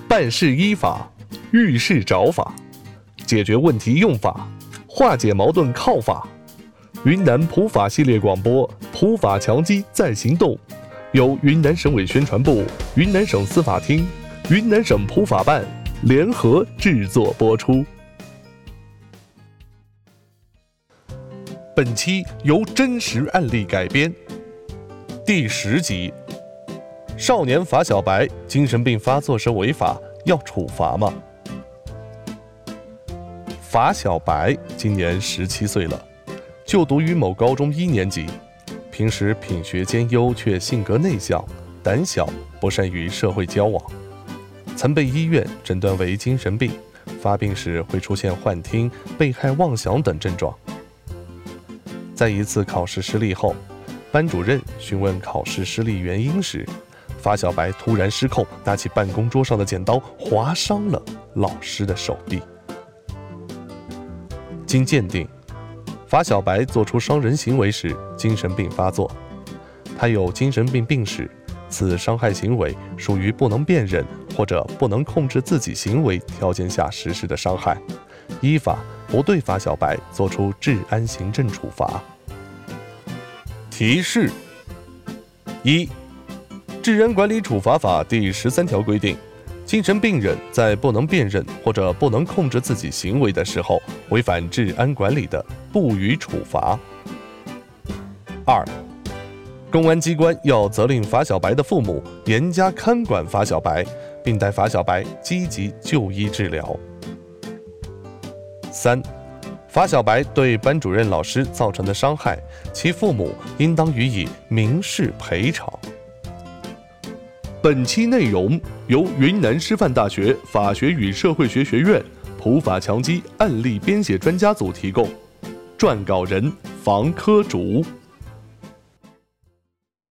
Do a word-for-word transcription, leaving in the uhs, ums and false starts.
办事依法，遇事找法，解决问题用法，化解矛盾靠法。云南普法系列广播，普法强基在行动，由云南省委宣传部、云南省司法厅、云南省普法办联合制作播出。本期由真实案例改编。第十集，少年罚小白，精神病发作时违法，要处罚吗？罚小白今年十七岁了，就读于某高中一年级，平时品学兼优，却性格内向、胆小，不善于社会交往，曾被医院诊断为精神病，发病时会出现幻听、被害妄想等症状。在一次考试失利后，班主任询问考试失利原因时，罚小白突然失控，拿起办公桌上的剪刀，划伤了老师的手臂。经鉴定，罚小白做出伤人行为时精神病发作，他有精神病病史，此伤害行为属于不能辨认或者不能控制自己行为条件下实施的伤害，依法不对罚小白作出治安行政处罚。提示：一、治安管理处罚法第十三条规定，精神病人在不能辨认或者不能控制自己行为的时候，违反治安管理的，不予处罚。二、公安机关要责令罚小白的父母严加看管罚小白，并带罚小白积极就医治疗。三、罚小白对班主任老师造成的伤害，其父母应当予以民事赔偿。本期内容由云南师范大学法学与社会学学院普法强基案例编写专家组提供，撰稿人房科竹。